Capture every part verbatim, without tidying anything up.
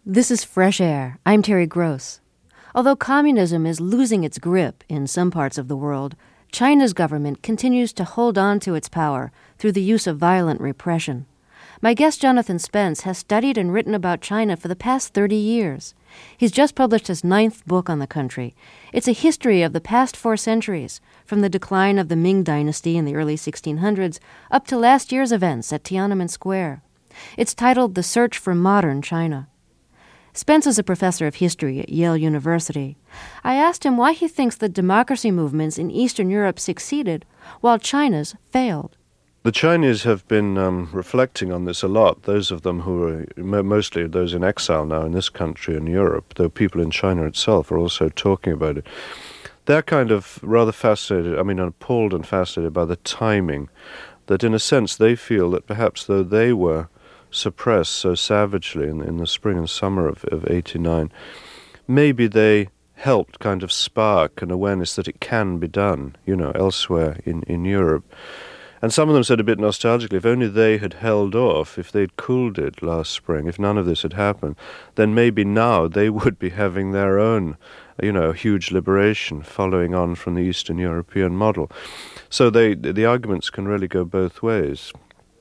This is Fresh Air. I'm Terry Gross. Although communism is losing its grip in some parts of the world, China's government continues to hold on to its power through the use of violent repression. My guest Jonathan Spence has studied and written about China for the past thirty years. He's just published his ninth book on the country. It's a history of the past four centuries, from the decline of the Ming Dynasty in the early sixteen hundreds up to last year's events at Tiananmen Square. It's titled The Search for Modern China. Spence is a professor of history at Yale University. I asked him why he thinks the democracy movements in Eastern Europe succeeded while China's failed. The Chinese have been um, reflecting on this a lot, those of them who are mostly those in exile now in this country and Europe, though people in China itself are also talking about it. They're kind of rather fascinated, I mean appalled and fascinated by the timing, that in a sense they feel that perhaps though they were suppressed so savagely in, in the spring and summer of, of eighty-nine, maybe they helped kind of spark an awareness that it can be done, you know, elsewhere in, in Europe. And some of them said a bit nostalgically, if only they had held off, if they'd cooled it last spring, if none of this had happened, then maybe now they would be having their own, you know, huge liberation following on from the Eastern European model. So they, the arguments can really go both ways.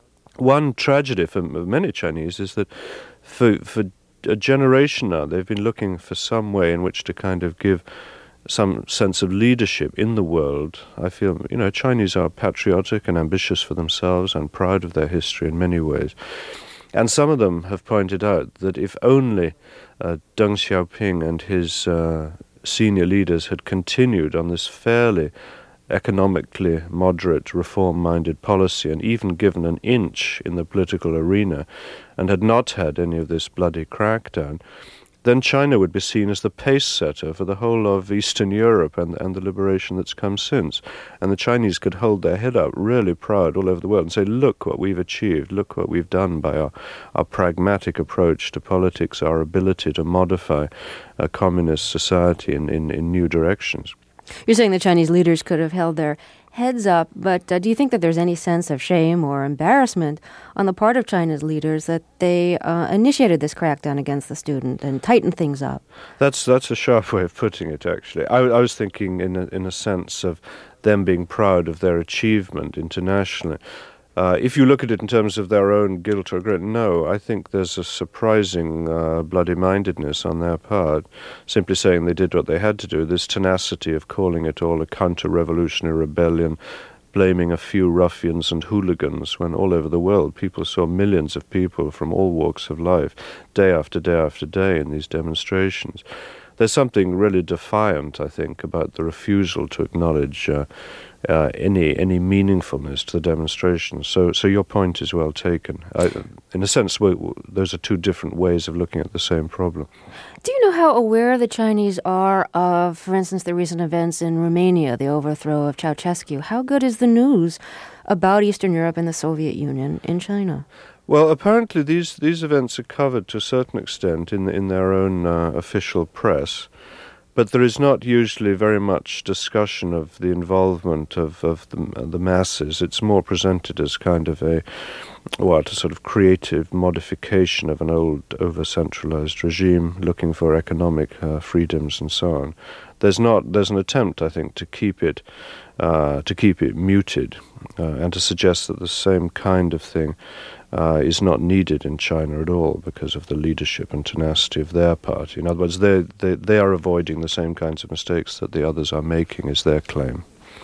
One tragedy for many Chinese is that for for a generation now they've been looking for some way in which to kind of give some sense of leadership in the world. I feel, you know, Chinese are patriotic and ambitious for themselves and proud of their history in many ways. And some of them have pointed out that if only uh, Deng Xiaoping and his uh, senior leaders had continued on this fairly economically moderate, reform-minded policy and even given an inch in the political arena and had not had any of this bloody crackdown, then China would be seen as the pace setter for the whole of Eastern Europe and, and the liberation that's come since. And the Chinese could hold their head up really proud all over the world and say, look what we've achieved, look what we've done by our, our pragmatic approach to politics, our ability to modify a communist society in, in, in new directions. You're saying the Chinese leaders could have held their heads up, but uh, do you think that there's any sense of shame or embarrassment on the part of China's leaders that they uh, initiated this crackdown against the student and tightened things up? That's that's a sharp way of putting it, actually. I, I was thinking in a, in a sense of them being proud of their achievement internationally. Uh, if you look at it in terms of their own guilt or regret, no, I think there's a surprising uh, bloody-mindedness on their part, simply saying they did what they had to do, this tenacity of calling it all a counter-revolutionary rebellion, blaming a few ruffians and hooligans, when all over the world people saw millions of people from all walks of life, day after day after day in these demonstrations. There's something really defiant, I think, about the refusal to acknowledge uh, uh, any any meaningfulness to the demonstration. So, so your point is well taken. I, in a sense, we, we, those are two different ways of looking at the same problem. Do you know how aware the Chinese are of, for instance, the recent events in Romania, the overthrow of Ceausescu? How good is the news about Eastern Europe and the Soviet Union in China? Well, apparently these, these events are covered to a certain extent in in their own uh, official press, but there is not usually very much discussion of the involvement of, of the, uh, the masses. It's more presented as kind of a, what, a sort of creative modification of an old over-centralized regime looking for economic uh, freedoms and so on. There's not, there's an attempt, I think, to keep it, uh, to keep it muted uh, and to suggest that the same kind of thing Uh, is not needed in China at all because of the leadership and tenacity of their party. In other words, they, they, they are avoiding the same kinds of mistakes that the others are making, is their claim.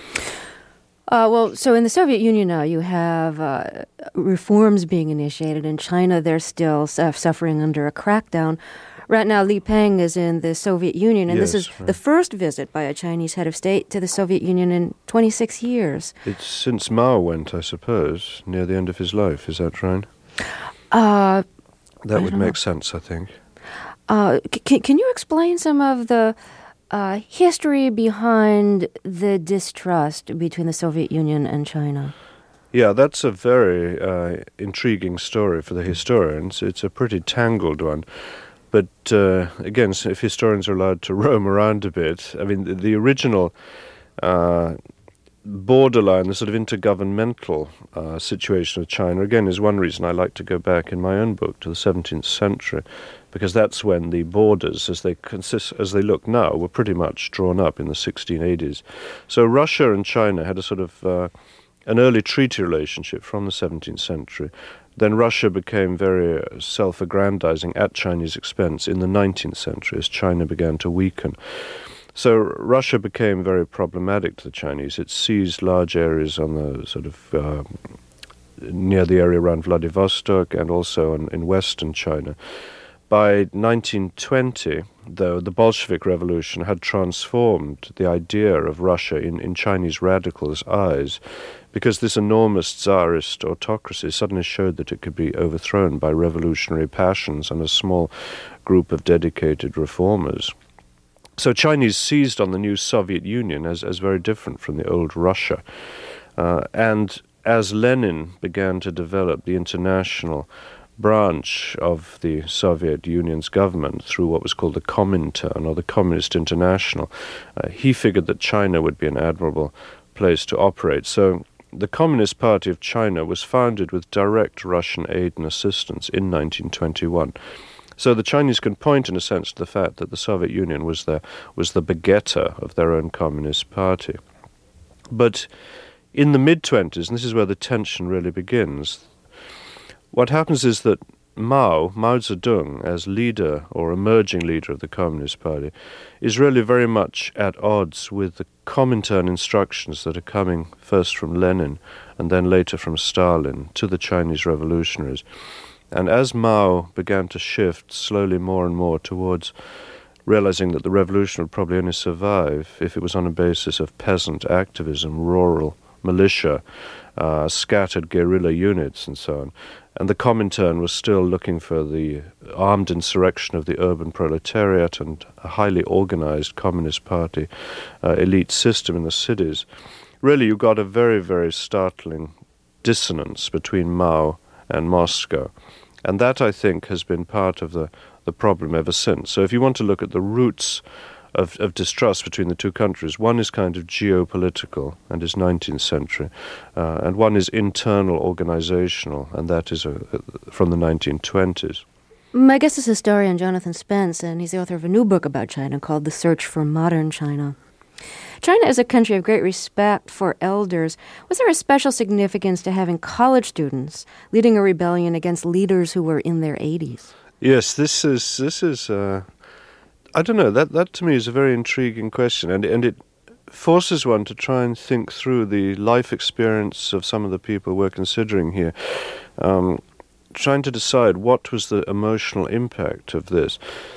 Uh, well, so in the Soviet Union now, you have uh, reforms being initiated. In China, they're still su- suffering under a crackdown. Right now, Li Peng is in the Soviet Union, and yes, this is right. the first visit by a Chinese head of state to the Soviet Union in twenty-six years. It's since Mao went, I suppose, near the end of his life. Is that right? Uh, that I would don't make know. sense, I think. Uh, c- can you explain some of the uh, history behind the distrust between the Soviet Union and China? Yeah, that's a very uh, intriguing story for the historians. It's a pretty tangled one. But uh, again, if historians are allowed to roam around a bit, I mean, the, the original uh, borderline, the sort of intergovernmental uh, situation of China, again, is one reason I like to go back in my own book to the seventeenth century, because that's when the borders, as they consist, as they look now, were pretty much drawn up in the sixteen eighties. So Russia and China had a sort of uh, an early treaty relationship from the seventeenth century. Then Russia became very uh, self-aggrandizing at Chinese expense in the nineteenth century as China began to weaken. So Russia became very problematic to the Chinese. It seized large areas on the sort of uh, near the area around Vladivostok and also in, in western China. By nineteen twenty, though, the Bolshevik Revolution had transformed the idea of Russia in, in Chinese radicals' eyes, because this enormous Tsarist autocracy suddenly showed that it could be overthrown by revolutionary passions and a small group of dedicated reformers. So Chinese seized on the new Soviet Union as, as very different from the old Russia. Uh, and as Lenin began to develop the international branch of the Soviet Union's government through what was called the Comintern, or the Communist International, uh, he figured that China would be an admirable place to operate. So the Communist Party of China was founded with direct Russian aid and assistance in nineteen twenty-one. So the Chinese can point, in a sense, to the fact that the Soviet Union was the, was the begetter of their own Communist Party. But in the mid-twenties, and this is where the tension really begins, what happens is that Mao, Mao Zedong, as leader or emerging leader of the Communist Party, is really very much at odds with the Comintern instructions that are coming first from Lenin and then later from Stalin to the Chinese revolutionaries. And as Mao began to shift slowly more and more towards realizing that the revolution would probably only survive if it was on a basis of peasant activism, rural militia, uh, scattered guerrilla units and so on, and the Comintern was still looking for the armed insurrection of the urban proletariat and a highly organized Communist Party uh, elite system in the cities, really you got a very, very startling dissonance between Mao and Moscow. And that, I think, has been part of the, the problem ever since. So if you want to look at the roots of, of distrust between the two countries, one is kind of geopolitical and is nineteenth century, uh, and one is internal organizational, and that is a, a, from the nineteen twenties. My guest is historian Jonathan Spence, and he's the author of a new book about China called The Search for Modern China. China is a country of great respect for elders. Was there a special significance to having college students leading a rebellion against leaders who were in their eighties? Yes, this is this is. Uh, I don't know. That that to me is a very intriguing question, and and it forces one to try and think through the life experience of some of the people we're considering here, um, trying to decide what was the emotional impact of this.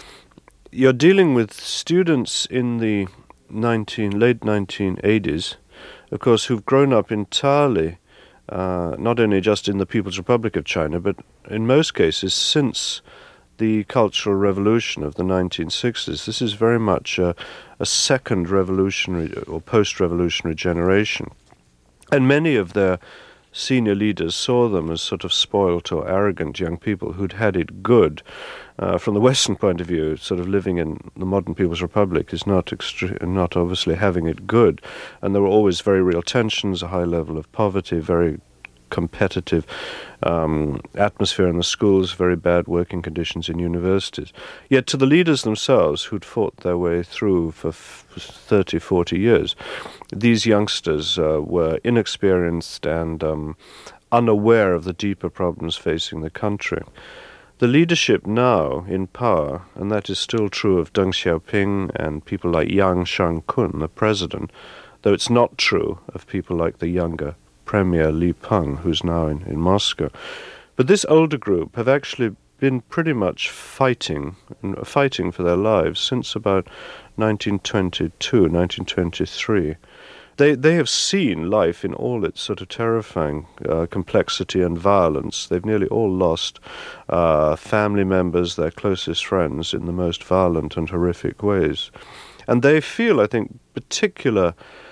You're dealing with students in the nineteen late nineteen eighties, of course, who've grown up entirely, uh, not only just in the People's Republic of China, but in most cases since the Cultural Revolution of the nineteen sixties. This is very much a, a second revolutionary or post-revolutionary generation. And many of their senior leaders saw them as sort of spoilt or arrogant young people who'd had it good. Uh, from the Western point of view, sort of living in the modern People's Republic is not extre- not obviously having it good. And there were always very real tensions, a high level of poverty, very competitive um, atmosphere in the schools, very bad working conditions in universities. Yet to the leaders themselves who'd fought their way through for f- thirty, forty years, these youngsters uh, were inexperienced and um, unaware of the deeper problems facing the country. The leadership now in power, and that is still true of Deng Xiaoping and people like Yang Shangkun, the president, though it's not true of people like the younger Premier Li Peng, who's now in, in Moscow. But this older group have actually been pretty much fighting, fighting for their lives since about nineteen twenty-two, nineteen twenty-three. They they have seen life in all its sort of terrifying uh, complexity and violence. They've nearly all lost uh, family members, their closest friends, in the most violent and horrific ways. And they feel, I think, particular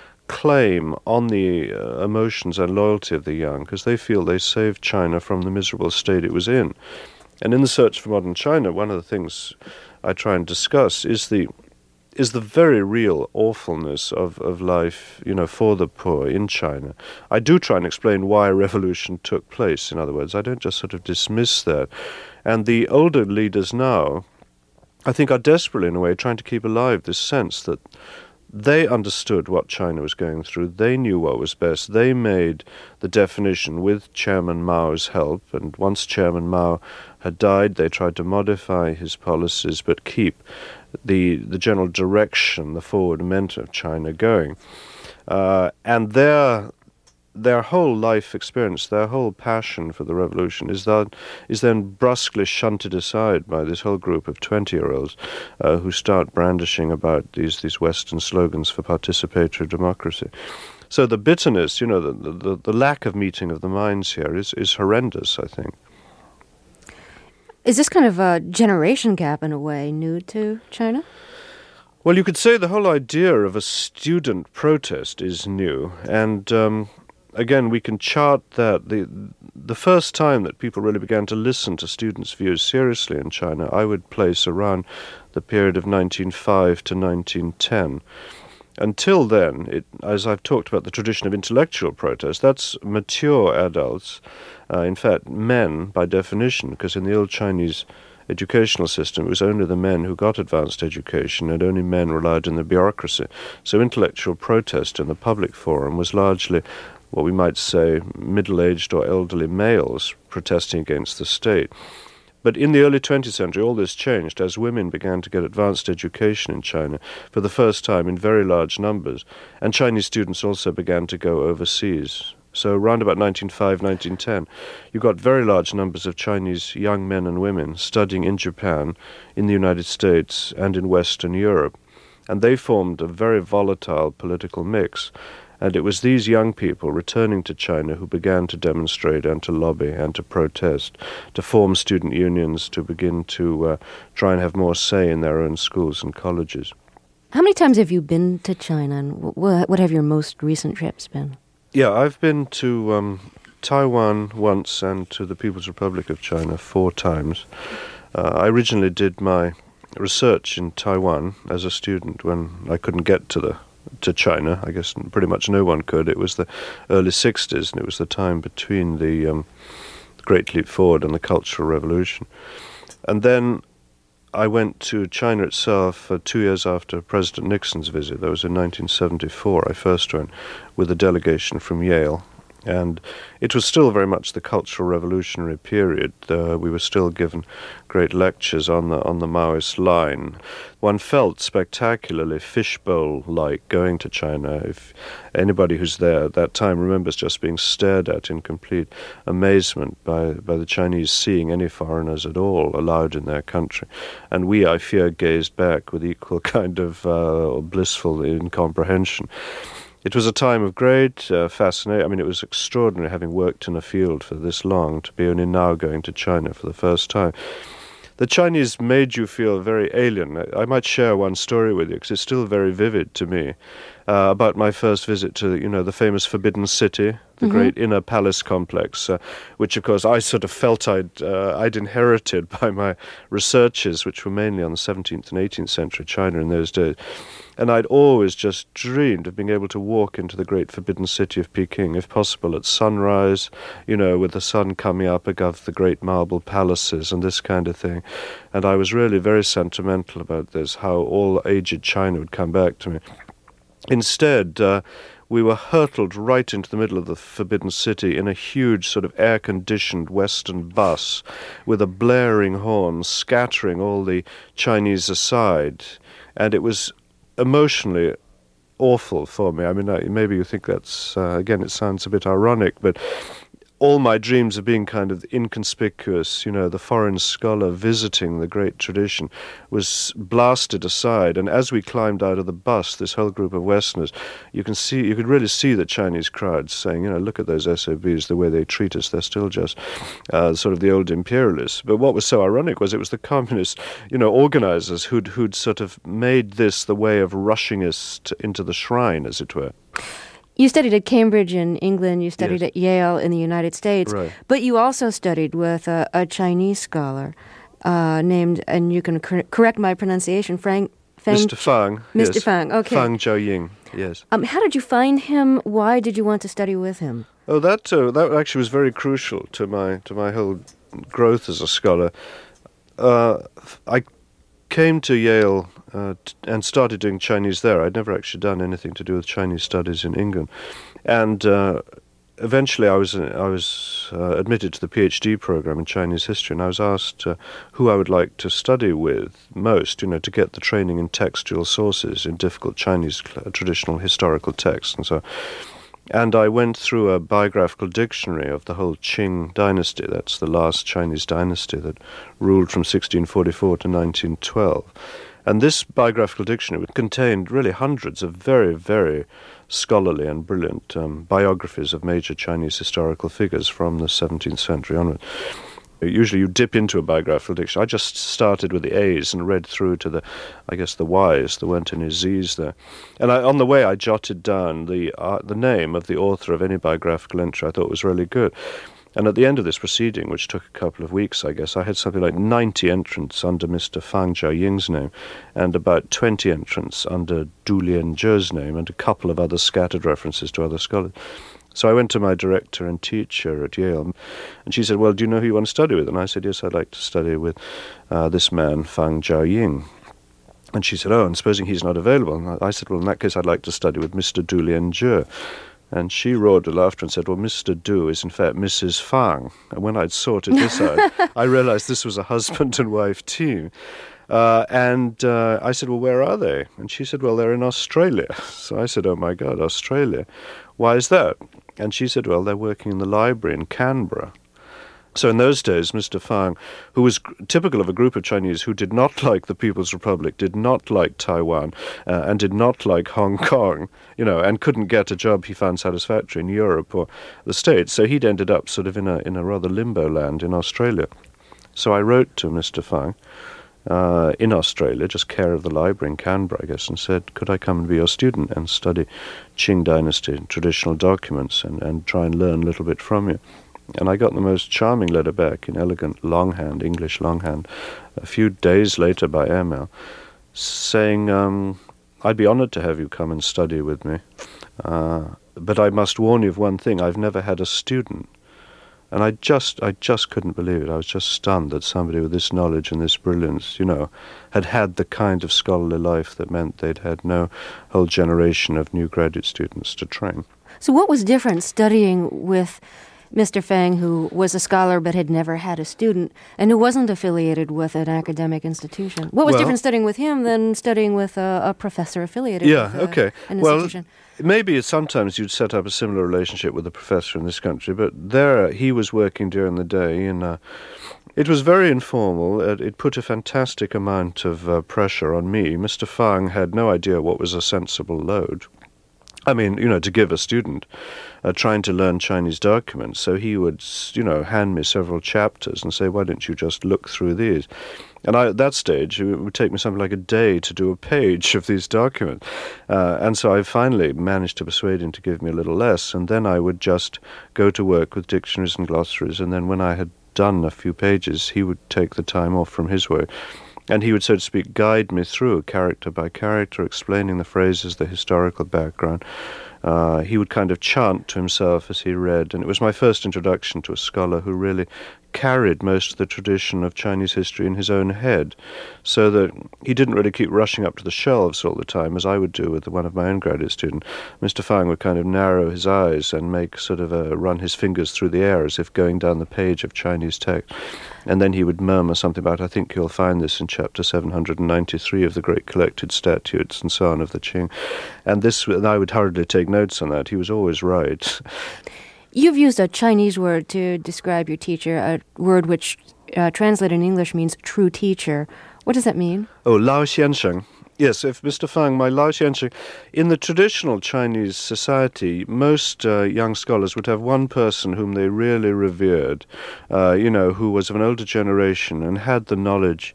claim on the uh, emotions and loyalty of the young, because they feel they saved China from the miserable state it was in. And in the Search for Modern China, one of the things I try and discuss is the is the very real awfulness of, of life, you know, for the poor in China. I do try and explain why a revolution took place, in other words. I don't just sort of dismiss that. And the older leaders now, I think, are desperately, in a way, trying to keep alive this sense that they understood what China was going through. They knew what was best. They made the definition with Chairman Mao's help. And once Chairman Mao had died, they tried to modify his policies but keep the the general direction, the forward momentum of China going. Uh, and their their whole life experience, their whole passion for the revolution is that is then brusquely shunted aside by this whole group of twenty-year-olds uh, who start brandishing about these these Western slogans for participatory democracy. So the bitterness, you know, the the, the lack of meeting of the minds here is, is horrendous, I think. Is this kind of a generation gap, in a way, new to China? Well, you could say the whole idea of a student protest is new, and um, again, we can chart that. The the first time that people really began to listen to students' views seriously in China, I would place around the period of nineteen oh five to nineteen ten. Until then, it, as I've talked about the tradition of intellectual protest, that's mature adults, uh, in fact, men by definition, because in the old Chinese educational system, it was only the men who got advanced education, and only men relied on the bureaucracy. So intellectual protest in the public forum was largely what we might say middle-aged or elderly males protesting against the state. But in the early twentieth century, all this changed as women began to get advanced education in China for the first time in very large numbers, and Chinese students also began to go overseas. So around about nineteen oh five, nineteen ten, you got very large numbers of Chinese young men and women studying in Japan, in the United States, and in Western Europe. And they formed a very volatile political mix. And it was these young people returning to China who began to demonstrate and to lobby and to protest, to form student unions, to begin to uh, try and have more say in their own schools and colleges. How many times have you been to China, and wh- what have your most recent trips been? Yeah, I've been to um, Taiwan once and to the People's Republic of China four times. Uh, I originally did my research in Taiwan as a student when I couldn't get to the to China. I guess pretty much no one could. It was the early sixties, and it was the time between the um, Great Leap Forward and the Cultural Revolution. And then I went to China itself uh, two years after President Nixon's visit. That was in nineteen seventy-four. I first went with a delegation from Yale. And it was still very much the Cultural Revolutionary period. Uh, we were still given great lectures on the on the Maoist line. One felt spectacularly fishbowl-like going to China. If anybody who's there at that time remembers just being stared at in complete amazement by, by the Chinese seeing any foreigners at all allowed in their country. And we, I fear, gazed back with equal kind of uh, blissful incomprehension. It was a time of great uh, fascination. I mean, it was extraordinary having worked in a field for this long to be only now going to China for the first time. The Chinese made you feel very alien. I, I might share one story with you because it's still very vivid to me uh, about my first visit to, you know, the famous Forbidden City, the mm-hmm. great inner palace complex, uh, which, of course, I sort of felt I'd, uh, I'd inherited by my researches, which were mainly on the seventeenth and eighteenth century China in those days. And I'd always just dreamed of being able to walk into the great forbidden city of Peking, if possible at sunrise, you know, with the sun coming up above the great marble palaces and this kind of thing. And I was really very sentimental about this, how all aged China would come back to me. Instead, uh, we were hurtled right into the middle of the Forbidden City in a huge sort of air-conditioned Western bus with a blaring horn scattering all the Chinese aside. And it was emotionally awful for me. I mean, I, maybe you think that's, uh, again, it sounds a bit ironic, but all my dreams of being kind of inconspicuous, you know, the foreign scholar visiting the great tradition, was blasted aside. And as we climbed out of the bus, this whole group of Westerners, you can see, you could really see the Chinese crowds saying, you know, look at those S O Bs, the way they treat us. They're still just uh, sort of the old imperialists. But what was so ironic was it was the communist, you know, organizers who'd who'd sort of made this the way of rushing us to, into the shrine, as it were. You studied at Cambridge in England, you studied yes. at Yale in the United States, right. But you also studied with a, a Chinese scholar uh, named, and you can cor- correct my pronunciation, Frank Fang Mister Fang. Mister Yes. Fang, okay. Fang Jiaoying, yes. Um, how did you find him? Why did you want to study with him? Oh, that uh, that actually was very crucial to my to my whole growth as a scholar. Uh, I came to Yale uh, t- and started doing Chinese there. I'd never actually done anything to do with Chinese studies in England, and uh, eventually I was uh, I was uh, admitted to the PhD program in Chinese history, and I was asked uh, who I would like to study with most, you know, to get the training in textual sources in difficult Chinese uh, traditional historical texts, and so. And I went through a biographical dictionary of the whole Qing dynasty. That's the last Chinese dynasty that ruled from sixteen forty-four to nineteen twelve. And this biographical dictionary contained really hundreds of very, very scholarly and brilliant um, biographies of major Chinese historical figures from the seventeenth century onward. Usually you dip into a biographical dictionary. I just started with the A's and read through to the, I guess, the Y's. There weren't any Z's there. And I, on the way I jotted down the uh, the name of the author of any biographical entry I thought was really good. And at the end of this proceeding, which took a couple of weeks, I guess, I had something like ninety entrants under Mister Fang Jiaoying's name and about twenty entrants under Du Lianzhe's name and a couple of other scattered references to other scholars. So I went to my director and teacher at Yale, and she said, well, do you know who you want to study with? And I said, yes, I'd like to study with uh, this man, Fang Jiaoying. And she said, oh, and supposing he's not available? And I said, well, in that case, I'd like to study with Mister Du Lianzhe. And she roared with laughter and said, well, Mister Du is in fact Missus Fang. And when I'd sorted this out, I realized this was a husband and wife team. Uh, and uh, I said, well, where are they? And she said, well, they're in Australia. So I said, oh, my God, Australia. Why is that? And she said, well, they're working in the library in Canberra. So in those days, Mister Fang, who was typical of a group of Chinese who did not like the People's Republic, did not like Taiwan, uh, and did not like Hong Kong, you know, and couldn't get a job he found satisfactory in Europe or the States. So he'd ended up sort of in a in a rather limbo land in Australia. So I wrote to Mister Fang uh, in Australia, just care of the library in Canberra, I guess, and said, could I come and be your student and study Qing dynasty traditional documents and, and try and learn a little bit from you? And I got the most charming letter back in elegant longhand, English longhand, a few days later by airmail, saying, um, I'd be honored to have you come and study with me, uh, but I must warn you of one thing, I've never had a student. And I just I just couldn't believe it. I was just stunned that somebody with this knowledge and this brilliance, you know, had had the kind of scholarly life that meant they'd had no whole generation of new graduate students to train. So what was different studying with Mister Fang, who was a scholar but had never had a student and who wasn't affiliated with an academic institution? What was well, different studying with him than studying with a, a professor affiliated yeah, with a, okay. an well, institution? Maybe sometimes you'd set up a similar relationship with a professor in this country, but there he was working during the day, and uh, it was very informal. It, it put a fantastic amount of uh, pressure on me. Mister Fang had no idea what was a sensible load. I mean, you know, to give a student uh, trying to learn Chinese documents. So he would, you know, hand me several chapters and say, why don't you just look through these? And I, at that stage, it would take me something like a day to do a page of these documents. Uh, and so I finally managed to persuade him to give me a little less. And then I would just go to work with dictionaries and glossaries. And then when I had done a few pages, he would take the time off from his work. And he would, so to speak, guide me through character by character, explaining the phrases, the historical background. Uh, he would kind of chant to himself as he read, and it was my first introduction to a scholar who really carried most of the tradition of Chinese history in his own head, so that he didn't really keep rushing up to the shelves all the time, as I would do with one of my own graduate students. Mister Fang would kind of narrow his eyes and make sort of a, run his fingers through the air as if going down the page of Chinese text. And then he would murmur something about, I think you'll find this in chapter seven hundred ninety-three of the Great Collected Statutes and so on of the Qing. And this, and I would hurriedly take notes on that. He was always right. You've used a Chinese word to describe your teacher, a word which uh, translated in English means true teacher. What does that mean? Oh, Lao Xiansheng. Yes, if Mister Fang, my Lao Xiansheng, in the traditional Chinese society, most uh, young scholars would have one person whom they really revered, uh, you know, who was of an older generation and had the knowledge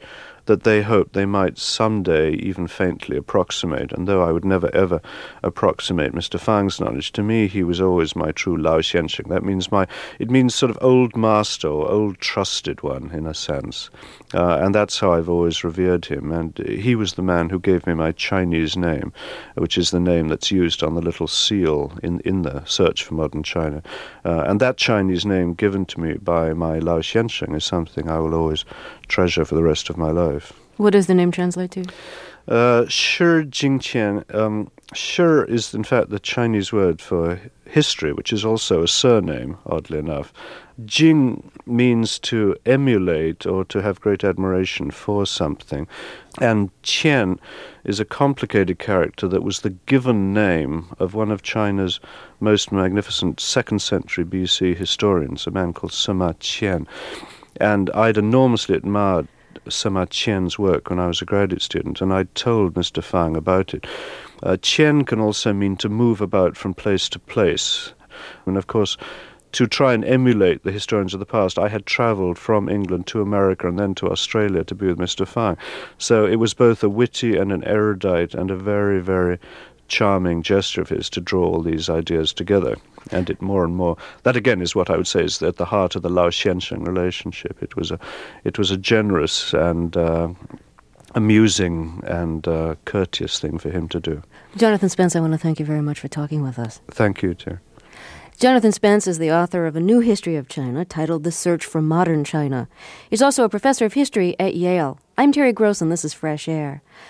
that they hoped they might someday even faintly approximate. And though I would never ever approximate Mister Fang's knowledge, to me he was always my true Lao Xiansheng. That means my, it means sort of old master or old trusted one in a sense. Uh, and that's how I've always revered him. And he was the man who gave me my Chinese name, which is the name that's used on the little seal in, in the Search for Modern China. Uh, and that Chinese name given to me by my Lao Xiansheng is something I will always treasure for the rest of my life. What does the name translate to? Uh, Shi Jingqian. Um, Shi is, in fact, the Chinese word for history, which is also a surname, oddly enough. Jing means to emulate or to have great admiration for something. And Qian is a complicated character that was the given name of one of China's most magnificent second century B C historians, a man called Sima Qian. And I'd enormously admired Sima Qian's work when I was a graduate student, and I told Mister Fang about it. Uh, Qian can also mean to move about from place to place. And of course, to try and emulate the historians of the past, I had travelled from England to America and then to Australia to be with Mister Fang. So it was both a witty and an erudite and a very, very charming gesture of his to draw all these ideas together. And it more and more, that again is what I would say is at the heart of the Lao Xiansheng relationship. It was a, it was a generous and uh, amusing and uh, courteous thing for him to do. Jonathan Spence, I want to thank you very much for talking with us. Thank you, too. Jonathan Spence is the author of a new history of China titled The Search for Modern China. He's also a professor of history at Yale. I'm Terry Gross, and this is Fresh Air.